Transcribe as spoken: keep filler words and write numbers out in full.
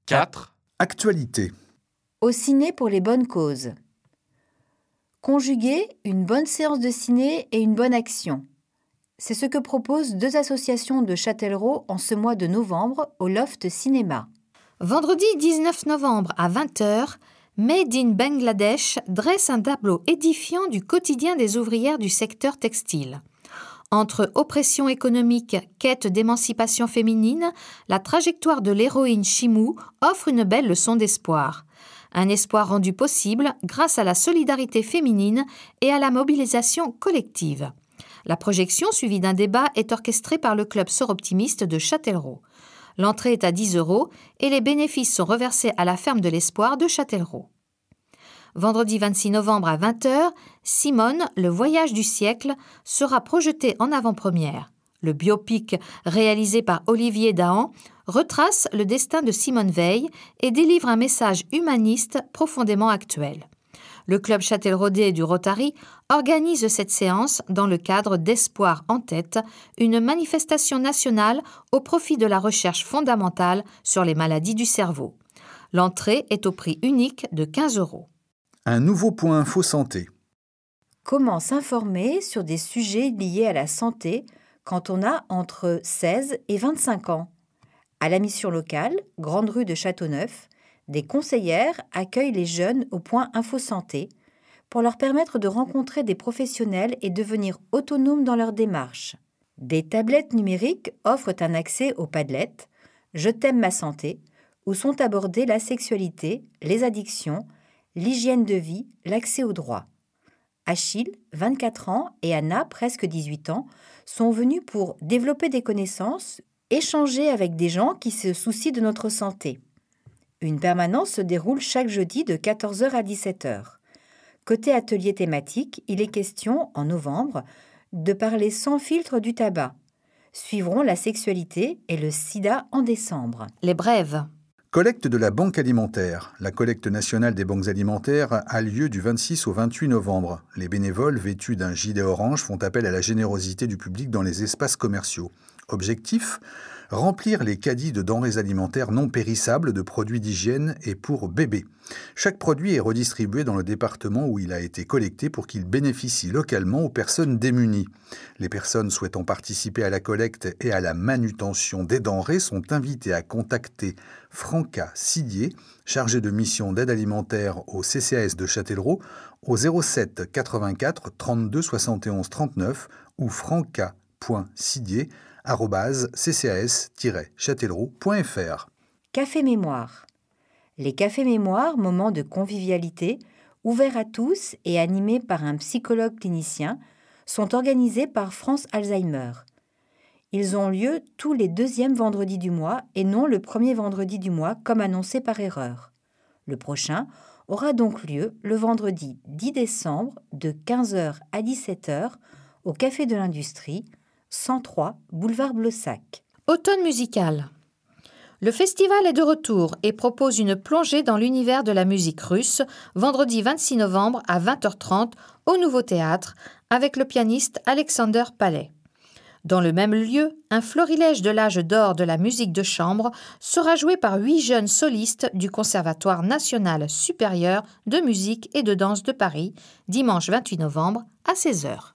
quatre. Actualité. Au ciné pour les bonnes causes. Conjuguer une bonne séance de ciné et une bonne action. C'est ce que proposent deux associations de Châtellerault en ce mois de novembre au Loft Cinéma. Vendredi dix-neuf novembre à vingt heures, Made in Bangladesh dresse un tableau édifiant du quotidien des ouvrières du secteur textile. Entre oppression économique, quête d'émancipation féminine, la trajectoire de l'héroïne Chimou offre une belle leçon d'espoir. Un espoir rendu possible grâce à la solidarité féminine et à la mobilisation collective. La projection, suivie d'un débat, est orchestrée par le club Soroptimiste de Châtellerault. L'entrée est à dix euros et les bénéfices sont reversés à la ferme de l'Espoir de Châtellerault. Vendredi vingt-six novembre à vingt heures, Simone, le voyage du siècle, sera projeté en avant-première. Le biopic réalisé par Olivier Dahan retrace le destin de Simone Veil et délivre un message humaniste profondément actuel. Le club châtelleraudais du Rotary organise cette séance dans le cadre d'Espoir en tête, une manifestation nationale au profit de la recherche fondamentale sur les maladies du cerveau. L'entrée est au prix unique de quinze euros. Un nouveau point info santé. Comment s'informer sur des sujets liés à la santé quand on a entre seize et vingt-cinq ans? À la mission locale, Grande Rue de Châteauneuf, des conseillères accueillent les jeunes au point Info Santé pour leur permettre de rencontrer des professionnels et devenir autonomes dans leur démarche. Des tablettes numériques offrent un accès au Padlet, Je t'aime ma santé, où sont abordées la sexualité, les addictions, l'hygiène de vie, l'accès aux droits. Achille, vingt-quatre ans, et Anna, presque dix-huit ans, sont venus pour développer des connaissances, échanger avec des gens qui se soucient de notre santé. Une permanence se déroule chaque jeudi de quatorze heures à dix-sept heures. Côté atelier thématique, il est question, en novembre, de parler sans filtre du tabac. Suivront la sexualité et le sida en décembre. Les brèves. Collecte de la Banque alimentaire. La collecte nationale des banques alimentaires a lieu du vingt-six au vingt-huit novembre. Les bénévoles vêtus d'un gilet orange font appel à la générosité du public dans les espaces commerciaux. Objectif : remplir les caddies de denrées alimentaires non périssables, de produits d'hygiène et pour bébés. Chaque produit est redistribué dans le département où il a été collecté pour qu'il bénéficie localement aux personnes démunies. Les personnes souhaitant participer à la collecte et à la manutention des denrées sont invitées à contacter Franca Sidier, chargée de mission d'aide alimentaire au C C A S de Châtellerault, au zéro sept quatre-vingt-quatre trente-deux soixante et onze trente-neuf ou franca.sidier arobase c c a s tiret châtellerault point f r. Café Mémoire. Les cafés Mémoire, moments de convivialité, ouverts à tous et animés par un psychologue clinicien, sont organisés par France Alzheimer. Ils ont lieu tous les deuxièmes vendredis du mois et non le premier vendredi du mois comme annoncé par erreur. Le prochain aura donc lieu le vendredi dix décembre de quinze heures à dix-sept heures au Café de l'Industrie, cent trois boulevard Blossac. Automne musical. Le festival est de retour et propose une plongée dans l'univers de la musique russe vendredi vingt-six novembre à vingt heures trente au Nouveau Théâtre avec le pianiste Alexander Palais. Dans le même lieu, un florilège de l'âge d'or de la musique de chambre sera joué par huit jeunes solistes du Conservatoire national supérieur de musique et de danse de Paris, dimanche vingt-huit novembre à seize heures.